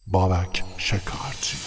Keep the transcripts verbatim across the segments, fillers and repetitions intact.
Babək Şəkarçı.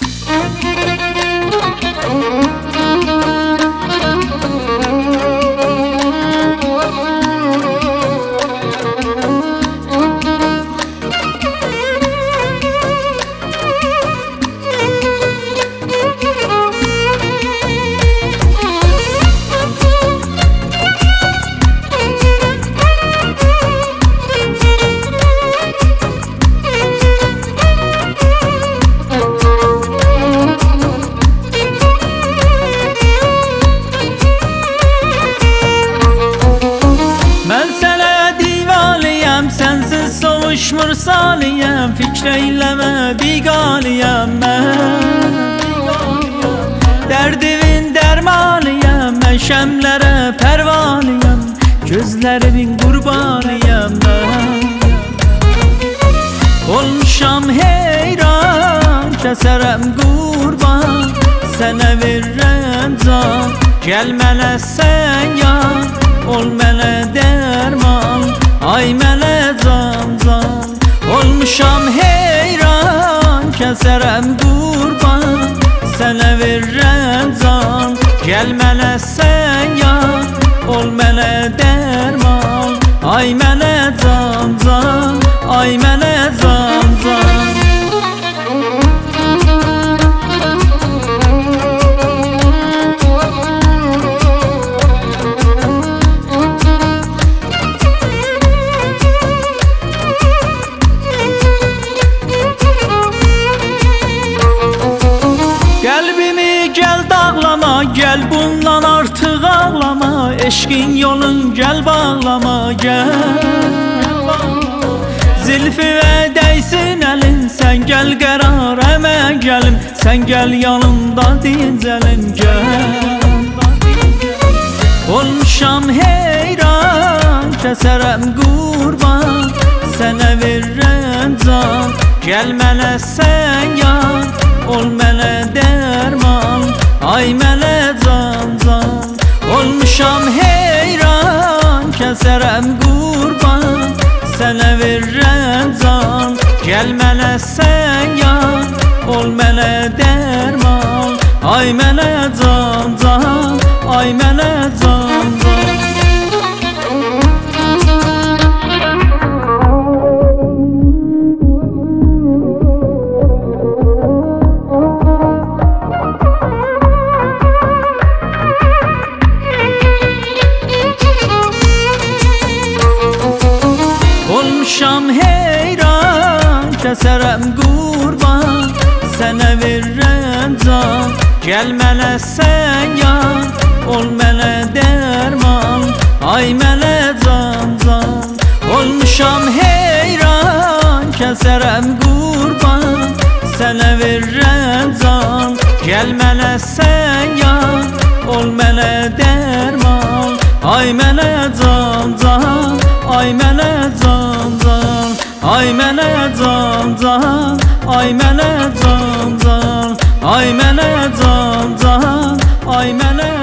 Sensiz soğuşmur saliyem, fikreyleme bigaliyem ben. Derdivin dermaniyem, ben şemlere pervaniyem, gözlerimin kurbaniyem ben. Olmuşam heyran, keserem kurban, sana veririm can. Gel mənə sen yan, ol mənə derman, ay mənə can can. Olmuşam heyran, kəsərəm qurban, sənə verirəm can. Gəl mənə sən yan, ol mənə dərman, ay mənə can can, ay mənə can can. Qəlbimi gəl dağlama, gəl bundan artıq ağlama, eşqin yolun gəl bağlama, gəl. Zilfi və dəysin əlin, sən gəl qərar əmə gəlim, sən gəl yanımda dincəlin, gəl. Olmuşam heyran, kəsərəm qurban, sənə verirəm can. Gəl mənə sən yan, ol mənə dərman, ay mənə can can. Olmuşam heyran, kəsərəm qurban, sənə verirəm can. Gəl mənə sən yan, ol mənə dərman, ay mənə can can, ay mənə can can. Olmuşam heyran, kəsərəm qurban, sənə verirəm can. Gəl mənə sən yan, ol mənə dərman, ay mənə can can. Olmuşam heyran, kəsərəm qurban, sənə verirəm can. Gəl mənə sən yan, ol mənə dərman, ay mənə can can, ay mənə can can, ay mənə can can, ay mənə can can, ay mənə can can, ay mənə